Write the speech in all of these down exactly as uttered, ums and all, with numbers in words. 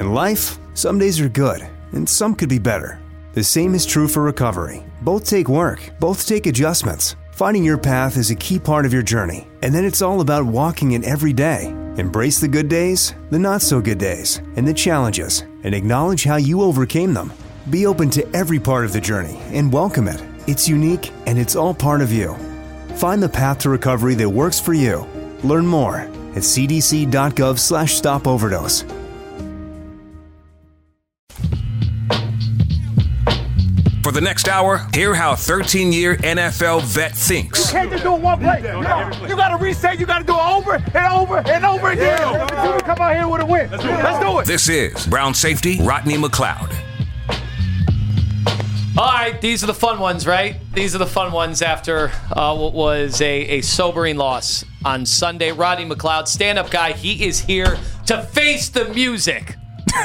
In life, some days are good, and some could be better. The same is true for recovery. Both take work, both take adjustments. Finding your path is a key part of your journey, and then it's all about walking it every day. Embrace the good days, the not-so-good days, and the challenges, and acknowledge how you overcame them. Be open to every part of the journey and welcome it. It's unique, and it's all part of you. Find the path to recovery that works for you. Learn more at c d c dot gov slash stop overdose. For the next hour, hear how thirteen-year N F L vet thinks. You can't just do it one play. You got, you got to reset. You got to do it over and over and over again. Until we come out here with a win. Let's do it. Let's do it. This is Brown safety Rodney McLeod. All right, these are the fun ones, right? These are the fun ones after uh, what was a, a sobering loss on Sunday. Rodney McLeod, stand-up guy, he is here to face the music.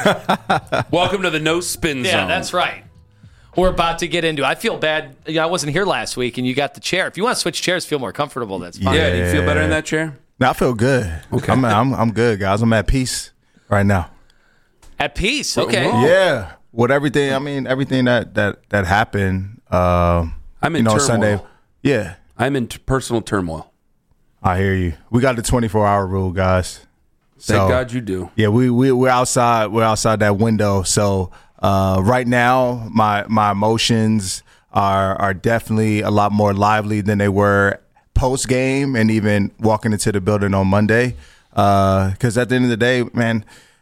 Welcome to the no spin yeah, zone. Yeah, that's right. We're about to get into it. I feel bad. You know, I wasn't here last week, and you got the chair. If you want to switch chairs, feel more comfortable, that's fine. Yeah, you feel better in that chair? No, I feel good. Okay. I'm, I'm, I'm good, guys. I'm at peace right now. At peace? Okay. Yeah. With everything, I mean, everything that, that, that happened, uh, I'm in you know, turmoil. Sunday. Yeah. I'm in t- personal turmoil. I hear you. We got the twenty-four hour rule, guys. So, Thank God you do. Yeah, we, we, we're outside. We're outside that window. So, Uh, right now, my my emotions are are definitely a lot more lively than they were post game, and even walking into the building on Monday. Because uh, at the end of the day, man,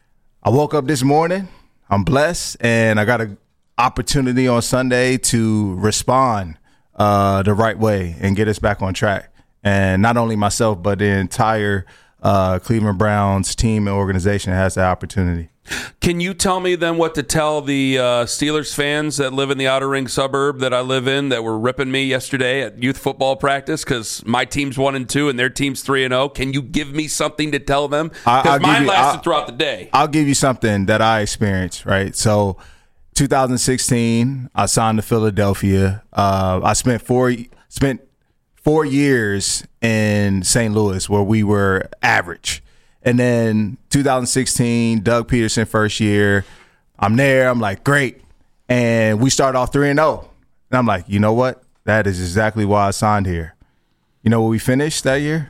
I woke up this morning. I'm blessed, and I got an opportunity on Sunday to respond uh, the right way and get us back on track. And not only myself, but the entire uh, Cleveland Browns team and organization has that opportunity. Can you tell me then what to tell the uh, Steelers fans that live in the outer ring suburb that I live in that were ripping me yesterday at youth football practice because my team's one and two and their team's three and zero? Can you give me something to tell them? Because mine you, lasted I'll, throughout the day. I'll give you something that I experienced. Right, so two thousand sixteen, I signed to Philadelphia. Uh, I spent four spent four years in Saint Louis where we were average. And then two thousand sixteen, Doug Peterson first year, I'm there. I'm like, great. And we start off three and oh. And I'm like, you know what? That is exactly why I signed here. You know what we finished that year?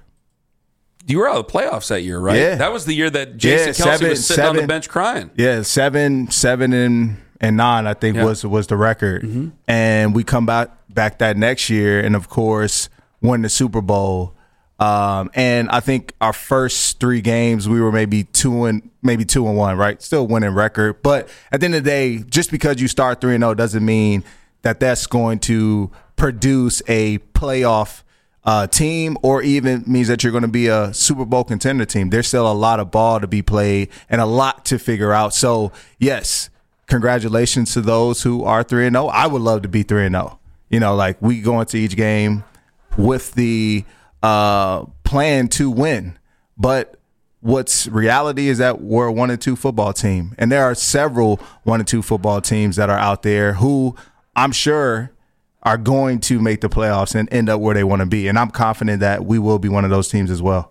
You were out of the playoffs that year, right? Yeah. That was the year that Jason yeah, Kelce seven, was sitting seven, on the bench crying. Yeah, seven, seven and, and nine, I think yeah. was was the record. Mm-hmm. And we come back back that next year and, of course, won the Super Bowl. Um, and I think our first three games, we were maybe two and maybe two and one, right? Still winning record. But at the end of the day, just because you start three and oh doesn't mean that that's going to produce a playoff uh, team or even means that you're going to be a Super Bowl contender team. There's still a lot of ball to be played and a lot to figure out. So, yes, congratulations to those who are three and oh. I would love to be three and oh. You know, like we go into each game with the – Uh, plan to win. But what's reality is that we're a one and two football team. And there are several one and two football teams that are out there who I'm sure are going to make the playoffs and end up where they want to be. And I'm confident that we will be one of those teams as well.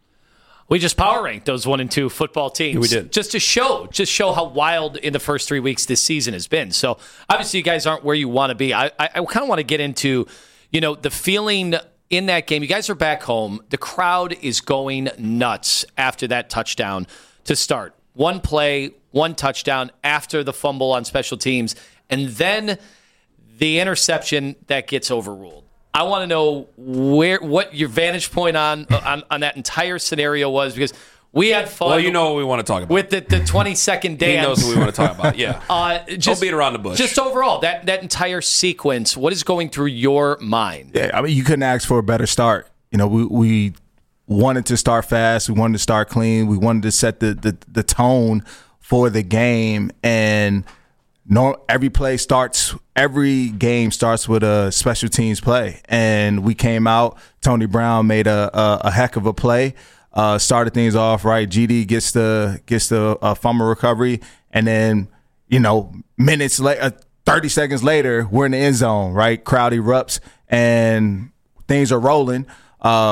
We just power ranked those one and two football teams. Yeah, we did. Just to show, just show how wild in the first three weeks this season has been. So obviously you guys aren't where you want to be. I, I, I kind of want to get into, you know, the feeling in that game. You guys are back home. The crowd is going nuts after that touchdown to start. One play, one touchdown after the fumble on special teams, and then the interception that gets overruled. I want to know where what your vantage point on on, on that entire scenario was, because we had fun. Well, you know what we want to talk about. With the, the twenty-second dance. He knows what we want to talk about, yeah. uh, just, Don't beat around the bush. Just overall, that, that entire sequence, what is going through your mind? Yeah, I mean, you couldn't ask for a better start. You know, we we wanted to start fast. We wanted to start clean. We wanted to set the the, the tone for the game. And no, every play starts, every game starts with a special teams play. And we came out, Tony Brown made a, a, a heck of a play. Uh, started things off right. G D gets the gets the uh, fumble recovery, and then you know minutes later, uh, thirty seconds later, we're in the end zone. Right, crowd erupts and things are rolling. Um,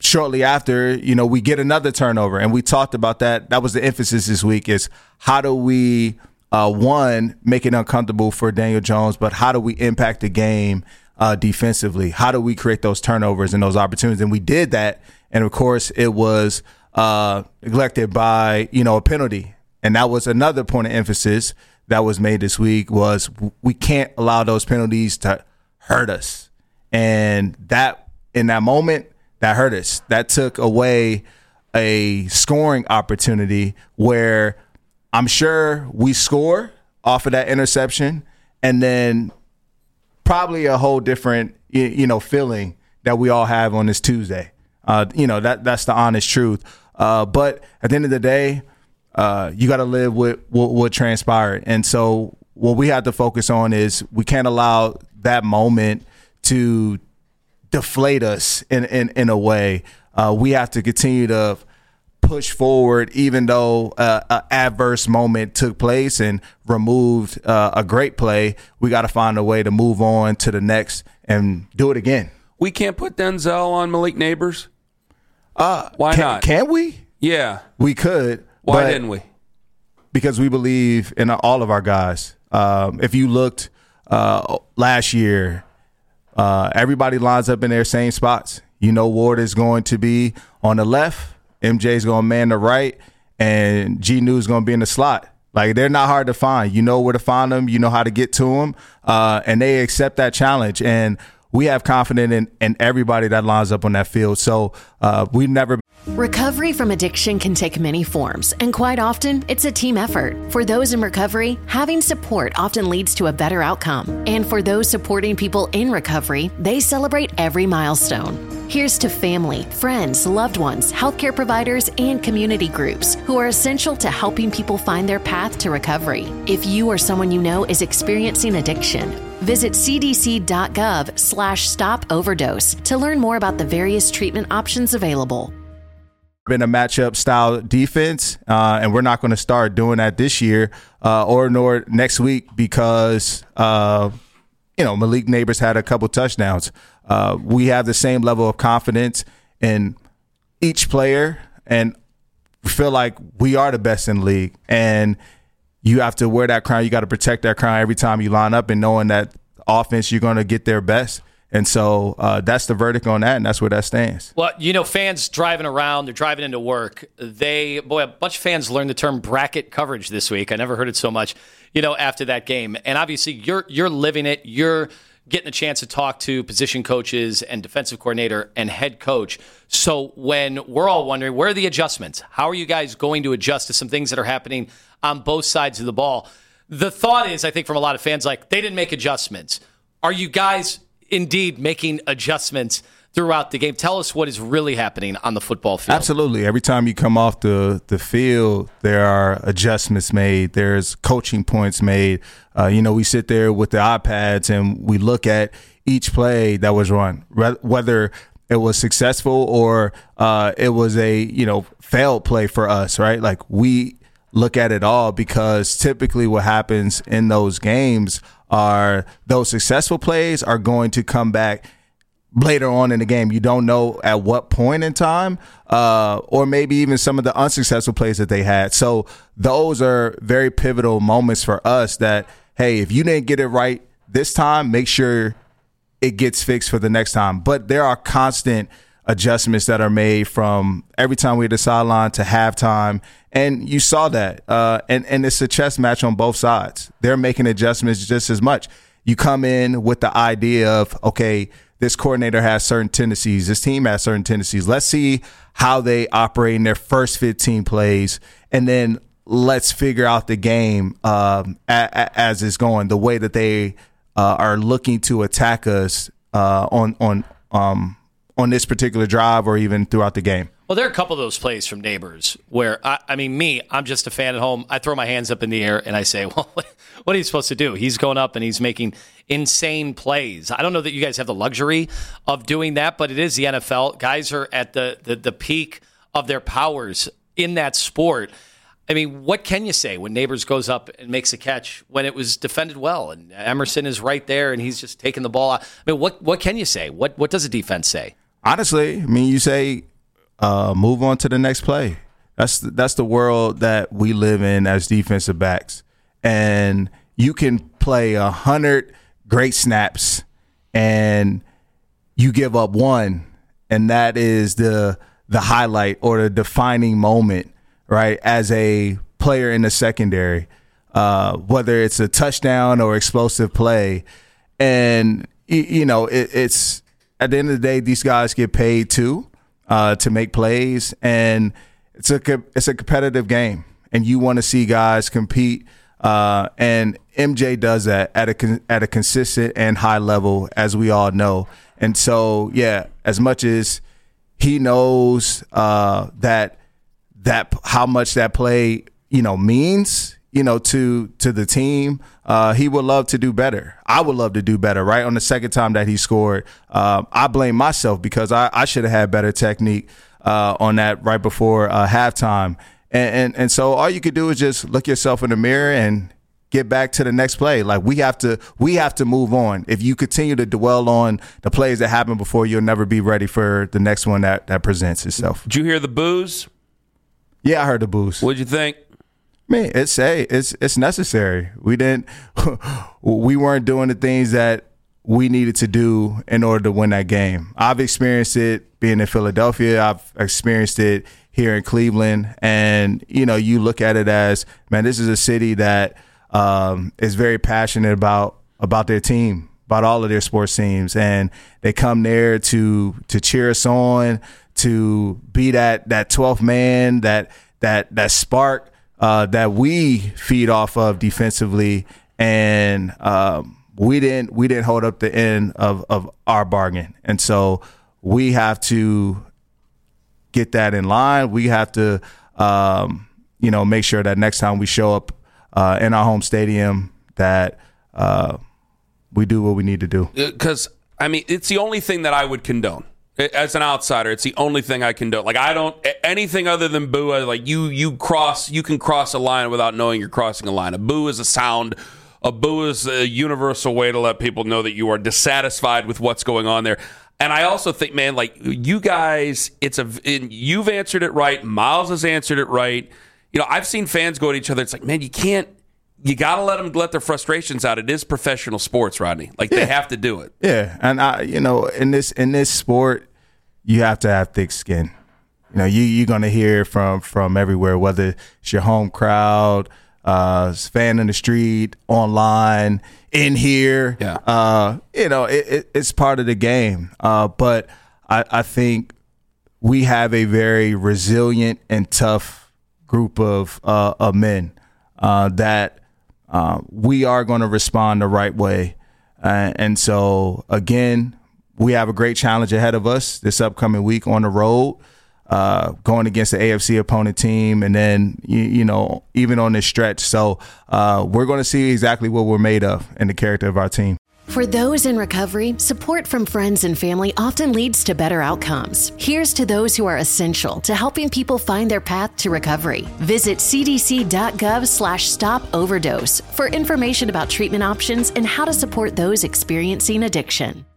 shortly after, you know, we get another turnover, and we talked about that. That was the emphasis this week, is how do we, uh, one, make it uncomfortable for Daniel Jones, but how do we impact the game uh, defensively? How do we create those turnovers and those opportunities? And we did that, and of course, it was uh, neglected by, you know, a penalty. And that was another point of emphasis that was made this week, was we can't allow those penalties to hurt us. And that, in that moment, that hurt us. That took away a scoring opportunity where I'm sure we score off of that interception, and then probably a whole different, you know, feeling that we all have on this Tuesday. Uh, you know, that that's the honest truth. Uh, but at the end of the day, uh, you got to live with what, what transpired. And so what we have to focus on is we can't allow that moment to deflate us in, in, in a way. Uh, we have to continue to push forward, even though uh, an adverse moment took place and removed uh, a great play. We got to find a way to move on to the next and do it again. We can't put Denzel on Malik Neighbors? Uh, Why can, not? Can we? Yeah. We could. Why didn't we? Because we believe in all of our guys. Um, if you looked uh, last year, Uh, everybody lines up in their same spots. You know, Ward is going to be on the left, M J's going to man the right, and G New's going to be in the slot. Like, they're not hard to find. You know where to find them. You know how to get to them, uh, and they accept that challenge. And we have confidence in, in everybody that lines up on that field. So uh, we've never. Recovery from addiction can take many forms, and quite often, it's a team effort. For those in recovery, having support often leads to a better outcome. And for those supporting people in recovery, they celebrate every milestone. Here's to family, friends, loved ones, healthcare providers, and community groups who are essential to helping people find their path to recovery. If you or someone you know is experiencing addiction, visit cdc.gov slash stop overdose to learn more about the various treatment options available. Been a matchup style defense, uh, and we're not going to start doing that this year uh, or nor next week because, uh, you know, Malik Neighbors had a couple touchdowns. Uh, we have the same level of confidence in each player, and we feel like we are the best in the league. And you have to wear that crown. You got to protect that crown every time you line up, and knowing that offense, you're going to get their best. And so uh, that's the verdict on that, and that's where that stands. Well, you know, fans driving around, they're driving into work. They, boy, a bunch of fans learned the term bracket coverage this week. I never heard it so much, you know, after that game. And obviously, you're you're living it. You're getting a chance to talk to position coaches and defensive coordinator and head coach. So when we're all wondering, where are the adjustments? How are you guys going to adjust to some things that are happening on both sides of the ball? The thought is, I think, from a lot of fans, like, they didn't make adjustments. Are you guys indeed making adjustments throughout the game? Tell us what is really happening on the football field. Absolutely. Every time you come off the, the field, there are adjustments made. There's coaching points made. Uh, you know, we sit there with the iPads and we look at each play that was run, whether it was successful or uh, it was a, you know, failed play for us, right? Like, we look at it all, because typically what happens in those games are those successful plays are going to come back later on in the game. You don't know at what point in time, uh, or maybe even some of the unsuccessful plays that they had. So those are very pivotal moments for us that, hey, if you didn't get it right this time, make sure it gets fixed for the next time. But there are constant adjustments that are made from every time we hit the sideline to halftime. And you saw that. Uh, and, and it's a chess match on both sides. They're making adjustments just as much. You come in with the idea of, okay, this coordinator has certain tendencies. This team has certain tendencies. Let's see how they operate in their first fifteen plays. And then let's figure out the game um, a, a, as it's going, the way that they uh, are looking to attack us uh, on, on, um, on this particular drive or even throughout the game. Well, there are a couple of those plays from Neighbors where, I, I mean, me, I'm just a fan at home. I throw my hands up in the air and I say, well, what are you supposed to do? He's going up and he's making insane plays. I don't know that you guys have the luxury of doing that, but it is the N F L. Guys are at the, the, the peak of their powers in that sport. I mean, what can you say when Neighbors goes up and makes a catch when it was defended well and Emerson is right there and he's just taking the ball out? I mean, what, what can you say? What, what does a defense say? Honestly, I mean, you say uh, move on to the next play. That's that's the world that we live in as defensive backs. And you can play a hundred great snaps and you give up one, and that is the the highlight or the defining moment, right, as a player in the secondary, uh, whether it's a touchdown or explosive play. And, you know, it, it's at the end of the day, these guys get paid too uh, to make plays, and it's a it's a competitive game, and you want to see guys compete. Uh, and M J does that at a at a consistent and high level, as we all know. And so, yeah, as much as he knows uh, that that how much that play, you know, means, you know, to to the team, uh, he would love to do better. I would love to do better. Right on the second time that he scored, um, I blame myself because I, I should have had better technique uh, on that right before uh, halftime. And, and and so all you could do is just look yourself in the mirror and get back to the next play. Like we have to, we have to move on. If you continue to dwell on the plays that happened before, you'll never be ready for the next one that, that presents itself. Did you hear the boos? Yeah, I heard the boos. What'd you think? Man, it's hey, it's it's necessary. We didn't, we weren't doing the things that we needed to do in order to win that game. I've experienced it being in Philadelphia. I've experienced it here in Cleveland, and you know, you look at it as, man, this is a city that um, is very passionate about about their team, about all of their sports teams, and they come there to to cheer us on, to be that that twelfth man, that that that spark uh, that we feed off of defensively, and um, we didn't we didn't hold up the end of of our bargain, and so we have to get that in line. We have to, um, you know, make sure that next time we show up uh, in our home stadium that uh, we do what we need to do. Because, I mean, it's the only thing that I would condone. As an outsider, it's the only thing I condone. Like, I don't, anything other than boo, like you you cross, you can cross a line without knowing you're crossing a line. A boo is a sound. A boo is a universal way to let people know that you are dissatisfied with what's going on there. And I also think, man, like you guys, it's a you've answered it right. Miles has answered it right. You know, I've seen fans go at each other. It's like, man, you can't, you got to let them let their frustrations out. It is professional sports, Rodney. Like yeah. They have to do it. Yeah, and I, you know, in this in this sport, you have to have thick skin. You know, you you're gonna hear from from everywhere, whether it's your home crowd, uh, fan in the street, online, in here. Yeah. Uh, you know, it, it, it's part of the game. Uh, but I, I think we have a very resilient and tough group of uh, of men uh, that uh, we are going to respond the right way. Uh, and so, again, we have a great challenge ahead of us this upcoming week on the road. Uh, going against the A F C opponent team, and then, you, you know, even on this stretch. So uh, we're going to see exactly what we're made of and the character of our team. For those in recovery, support from friends and family often leads to better outcomes. Here's to those who are essential to helping people find their path to recovery. Visit cdc.gov slash stop overdose for information about treatment options and how to support those experiencing addiction.